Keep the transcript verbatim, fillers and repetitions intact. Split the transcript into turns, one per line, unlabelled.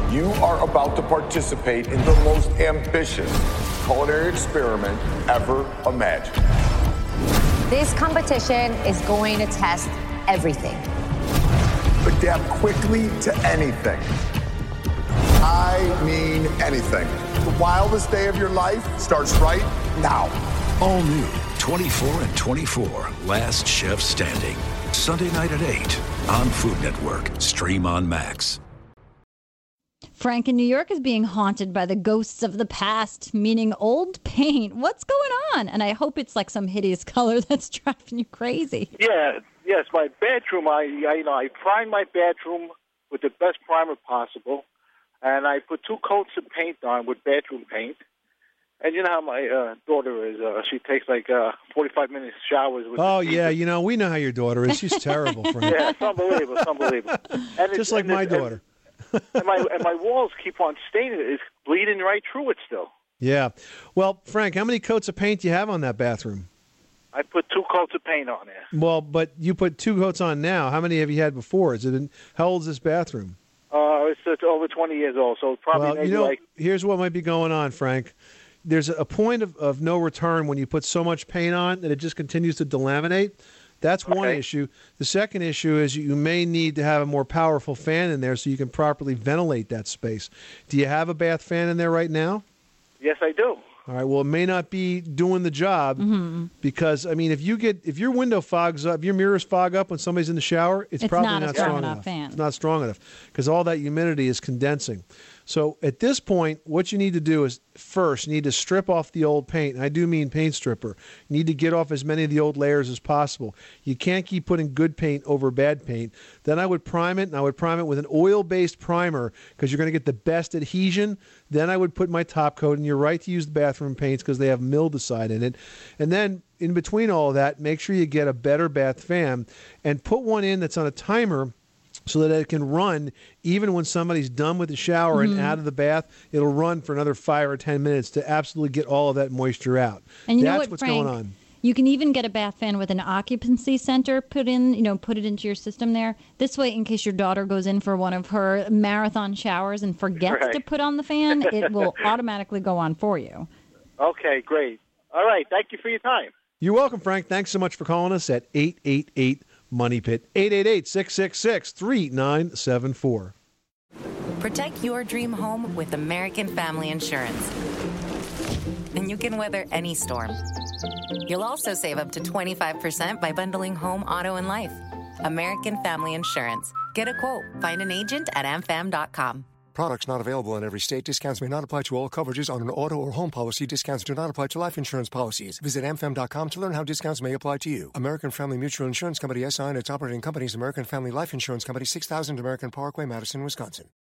You are about to participate in the most ambitious culinary experiment ever imagined.
This competition is going to test everything.
Adapt quickly to anything. I mean anything. The wildest day of your life starts right now.
All new twenty-four and twenty-four, Last Chef Standing. Sunday night at eight on Food Network. Stream on Max.
Frank in New York is being haunted by the ghosts of the past, meaning old paint. What's going on? And I hope it's like some hideous color that's driving you crazy.
Yeah, yes, my bedroom, I, I you know, I primed my bedroom with the best primer possible, and I put two coats of paint on with bedroom paint. And you know how my uh, daughter is. Uh, she takes like uh, forty-five minute showers. With
oh, yeah. You know, we know how your daughter is. She's terrible, Frank.
Yeah, it's unbelievable. It's unbelievable. And
Just like
and
my daughter.
And, and, my, and my walls keep on staining. It's bleeding right through it still.
Yeah. Well, Frank, how many coats of paint do you have on that bathroom?
I put two coats of paint on there.
Well, but you put two coats on now. How many have you had before? Is it in, how old is this bathroom?
Uh, it's, it's over twenty years old, so it's probably
well,
maybe
you know,
like...
here's what might be going on, Frank. There's a point of, of no return when you put so much paint on that it just continues to delaminate. That's one
Okay.
issue. The second issue is you may need to have a more powerful fan in there so you can properly ventilate that space. Do you have a bath fan in there right now?
Yes, I do.
All right. Well, it may not be doing the job
Mm-hmm.
because I mean, if you get if your window fogs up, your mirrors fog up when somebody's in the shower, it's,
It's
probably
not a
not
strong
strong
enough
enough.
fan.
It's not strong enough because all that humidity is condensing. So at this point, what you need to do is first you need to strip off the old paint. And I do mean paint stripper. You need to get off as many of the old layers as possible. You can't keep putting good paint over bad paint. Then I would prime it, and I would prime it with an oil-based primer because you're going to get the best adhesion. Then I would put my top coat, and you're right to use the bathroom paints because they have mildewcide in it. And then in between all of that, make sure you get a better bath fan and put one in that's on a timer so that it can run even when somebody's done with the shower
Mhm.
and out of the bath. It'll run for another five or ten minutes to absolutely get all of that moisture out.
And you
That's
know what,
what's
Frank?
going on.
You can even get a bath fan with an occupancy center put in, you know, put it into your system there. This way, in case your daughter goes in for one of her marathon showers and forgets
Right.
to put on the fan, it will automatically go on for you.
Okay, great. All right, thank you for your time.
You're welcome, Frank. Thanks so much for calling us at eight eight eight Money Pit, eight eight eight, six six six, three nine seven four.
Protect your dream home with American Family Insurance. And you can weather any storm. You'll also save up to twenty-five percent by bundling home, auto, and life. American Family Insurance. Get a quote. Find an agent at a m fam dot com.
Products not available in every state. Discounts may not apply to all coverages on an auto or home policy. Discounts do not apply to life insurance policies. Visit a m fam dot com to learn how discounts may apply to you. American Family Mutual Insurance Company, S I and its operating companies, American Family Life Insurance Company, six thousand American Parkway, Madison, Wisconsin.